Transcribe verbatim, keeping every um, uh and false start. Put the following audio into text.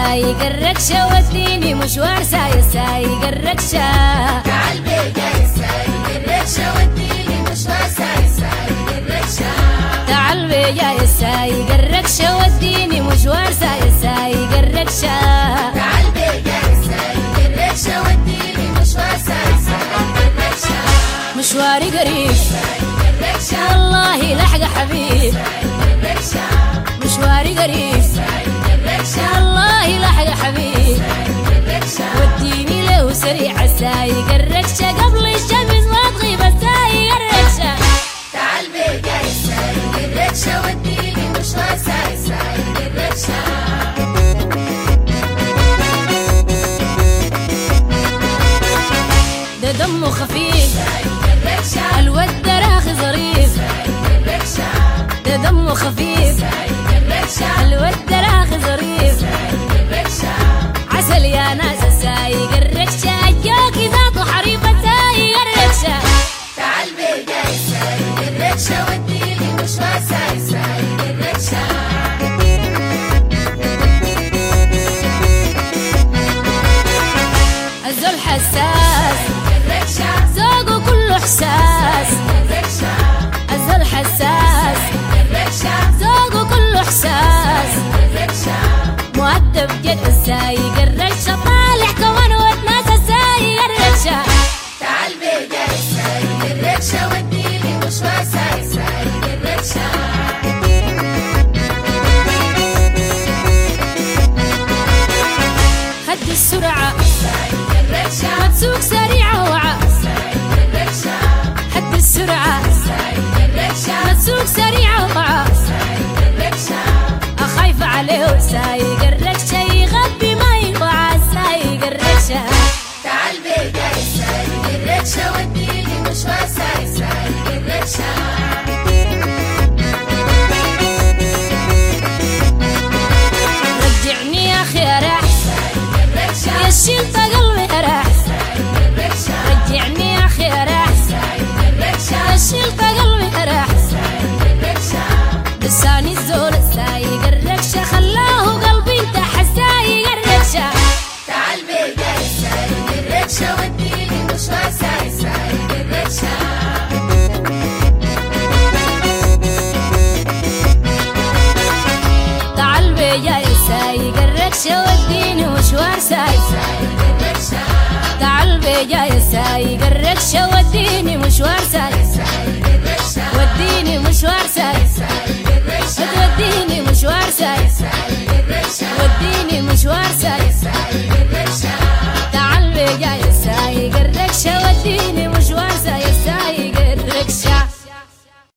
سايق الركشة وديني مشوار سايق سايق الركشة. تعال بيا يا سايق الركشة وديني مشوار سايق سايق الركشة. تعال بيا يا سايق الركشة وديني مشوار سايق سايق الركشة. تعال بيا يا سايق الركشة وديني مشوار سايق سايق الركشة. مشواري قريب سايق الركشة والله لحق حبيب. سايق الركشة. مشواري قريب سايق الركشة والله لحق حبيب. سايق الركشة. وديني له سريع سايق الركشة قبل الشمس ما تغيب سايق الركشة. تعال بيا يا سايق الركشة وديني مشوار سايق سايق الركشة. ده دمه خفيف سايق الركشة. الود دراخي ظريف. سايق الركشة. ده دمه خفيف سايق الركشة. الود دراخي ظريف. سايق الركشة. عسل يا ناس سايق الركشة الجوكي ذاته حريفة سايق الركشة. تعال بيا يا سايق الركشة وديني مشوار سايق سايق الركشة. الزول حساس الركشة. ذوقه كله احساس. الركشة. الزول حساس الركشة. ذوقه كله احساس. الركشة. مؤدب جد سايق الركشة طالع كمان وتناسى سايق الركشة. تعال بيا يا سايق الركشة وديني مشوار سايق سايق الركشة. خد السرعة سايق الركشة. ما تسوق سريعة وعى. سايق الركشة. حد السرعة سايق الركشة. ما تسوق سريعة وعى. سايق الركشة. أخايف عليه سايق الركشة يغبي ما ينفع سايق الركشة. تعال بيا يا سايق الركشة وديني مشوار سايق سايق الركشة. رجعني يا أخي أرح سايق الركشة. يا شلت قلبي أرح. سايق الركشة. رجعني يا أخي أرح سايق الركشة. يا شلت قلبي أرح. سايق الركشة. لساني الزول سايق الركشة خلاه قلبي انتح سايق الركشة. تعال بيا يا سايق الركشة وديني مشوار سايق سايق الركشة. تعال بيا يا سايق الركشة وديني مشوار سايق. سايق الركشة. تعال بيا يا سايق الركشة وديني مشوار سايق. سايق الركشة. وديني مشوار سايق. سايق الركشة. وديني مشوار سايق.